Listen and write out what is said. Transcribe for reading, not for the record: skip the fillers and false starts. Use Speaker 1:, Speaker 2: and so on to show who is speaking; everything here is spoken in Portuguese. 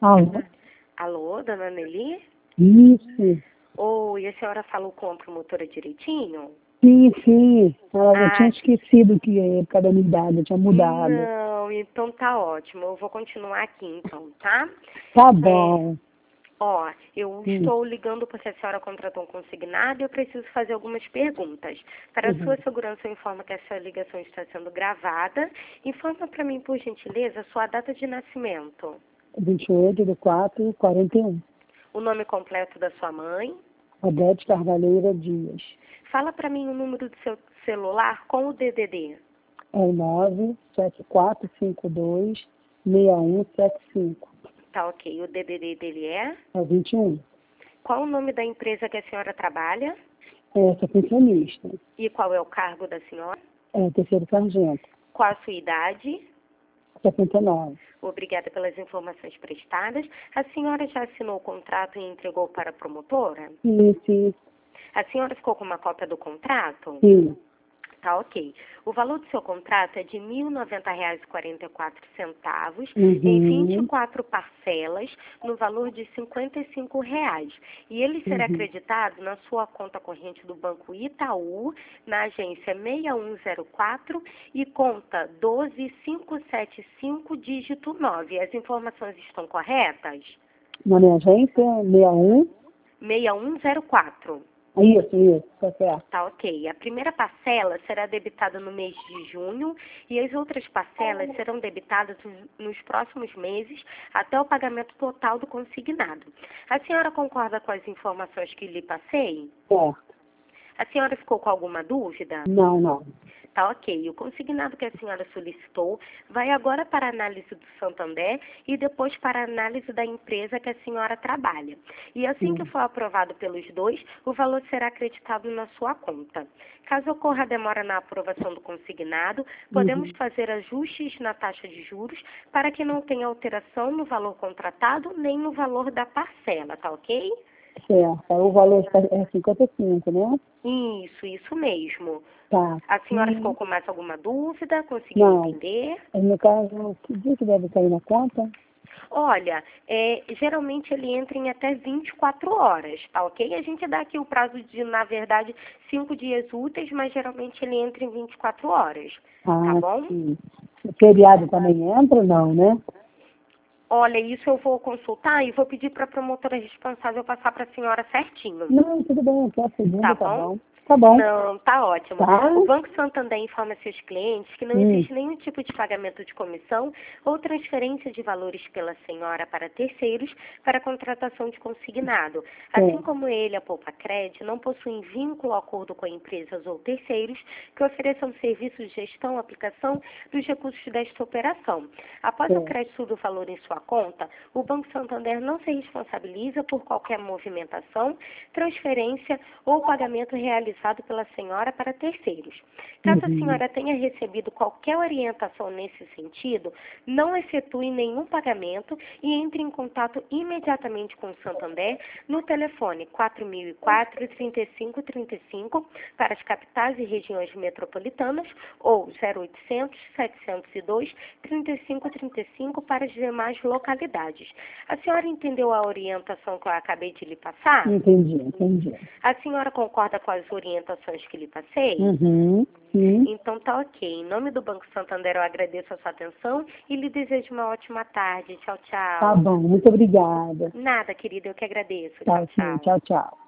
Speaker 1: Alô?
Speaker 2: Alô, dona Nelly?
Speaker 1: Isso.
Speaker 2: Oi, a senhora falou com a promotora direitinho?
Speaker 1: Sim, sim. Eu tinha
Speaker 2: Ah,
Speaker 1: esquecido que a época da minha idade eu tinha mudado.
Speaker 2: não, então tá ótimo. Eu vou continuar aqui então, tá?
Speaker 1: Tá
Speaker 2: É,
Speaker 1: bom.
Speaker 2: eu
Speaker 1: Hum,
Speaker 2: estou ligando porque a senhora contratou um consignado e eu preciso fazer algumas perguntas. Para a
Speaker 1: uhum.
Speaker 2: sua segurança, eu informo que essa ligação está sendo gravada. Informa para mim, por gentileza, a sua data de nascimento,
Speaker 1: 28/4/41.
Speaker 2: o nome completo da sua mãe.
Speaker 1: Odete Carvalheira Dias.
Speaker 2: Fala para mim o número do seu celular com o DDD.
Speaker 1: É o 974526175.
Speaker 2: Tá ok. O DDD dele é?
Speaker 1: É o 21.
Speaker 2: Qual o nome da empresa que a senhora trabalha?
Speaker 1: Sou pensionista.
Speaker 2: E qual é o cargo da senhora?
Speaker 1: Terceiro sargento.
Speaker 2: Qual a sua idade?
Speaker 1: 79.
Speaker 2: Obrigada pelas informações prestadas. A senhora já assinou o contrato e entregou para a promotora?
Speaker 1: Isso.
Speaker 2: A senhora ficou com uma cópia do contrato?
Speaker 1: Sim.
Speaker 2: Tá ok. O valor do seu contrato é de R$ 1.090,44 em
Speaker 1: Uhum.
Speaker 2: 24 parcelas, no valor de R$ 55. E ele será
Speaker 1: Uhum.
Speaker 2: acreditado na sua conta corrente do Banco Itaú, na agência 6104 e conta 12575, dígito 9. As informações estão corretas?
Speaker 1: Na minha agência, 61.
Speaker 2: 6104.
Speaker 1: Isso, tá certo.
Speaker 2: Tá ok. A primeira parcela será debitada no mês de junho e as outras parcelas serão debitadas nos próximos meses até o pagamento total do consignado. A senhora concorda com as informações que lhe passei?
Speaker 1: Certo.
Speaker 2: A senhora ficou com alguma dúvida?
Speaker 1: Não.
Speaker 2: Tá ok. O consignado que a senhora solicitou vai agora para a análise do Santander e depois para a análise da empresa que a senhora trabalha. E assim que for aprovado pelos dois, o valor será acreditado na sua conta. Caso ocorra demora na aprovação do consignado, podemos
Speaker 1: Uhum.
Speaker 2: fazer ajustes na taxa de juros para que não tenha alteração no valor contratado nem no valor da parcela, tá ok?
Speaker 1: Certo. O valor é 55, né?
Speaker 2: Isso mesmo.
Speaker 1: Tá.
Speaker 2: A senhora ficou
Speaker 1: E,
Speaker 2: com mais alguma dúvida? Conseguiu
Speaker 1: não.
Speaker 2: entender?
Speaker 1: No caso, que dia que deve cair na conta?
Speaker 2: Olha, geralmente ele entra em até 24 horas, tá ok? A gente dá aqui o prazo de, na verdade, 5 dias úteis, mas geralmente ele entra em 24 horas, tá bom?
Speaker 1: Sim. O feriado também entra, não, né?
Speaker 2: Olha, isso eu vou consultar e vou pedir para a promotora responsável passar para a senhora certinho,
Speaker 1: Não, tudo bem, até a
Speaker 2: tá
Speaker 1: segunda tá
Speaker 2: bom?
Speaker 1: bom. Tá bom.
Speaker 2: Não, tá ótimo.
Speaker 1: Tá?
Speaker 2: O Banco Santander informa seus clientes que não
Speaker 1: Hum.
Speaker 2: existe nenhum tipo de pagamento de comissão ou transferência de valores pela senhora para terceiros para a contratação de consignado. Assim
Speaker 1: Certo.
Speaker 2: como ele, a Poupa Crédito, não possuem vínculo ou acordo com empresas ou terceiros que ofereçam serviços de gestão ou aplicação dos recursos desta operação. Após o
Speaker 1: Certo.
Speaker 2: crédito do valor em sua conta, o Banco Santander não se responsabiliza por qualquer movimentação, transferência ou pagamento realizado pela senhora para terceiros. Caso a
Speaker 1: Uhum.
Speaker 2: senhora tenha recebido qualquer orientação nesse sentido, não efetue nenhum pagamento e entre em contato imediatamente com o Santander no telefone 4004-3535 para as capitais e regiões metropolitanas ou 0800-702-3535 para as demais localidades. A senhora entendeu a orientação que eu acabei de lhe passar?
Speaker 1: Entendi.
Speaker 2: A senhora concorda com as orientações que lhe passei?
Speaker 1: Uhum. Sim.
Speaker 2: Então tá ok. Em nome do Banco Santander eu agradeço a sua atenção e lhe desejo uma ótima tarde. Tchau,
Speaker 1: Tá
Speaker 2: tchau.
Speaker 1: bom, muito obrigada.
Speaker 2: Nada, querida, eu que agradeço.
Speaker 1: Tá,
Speaker 2: Tchau,
Speaker 1: sim,
Speaker 2: tchau.
Speaker 1: tchau.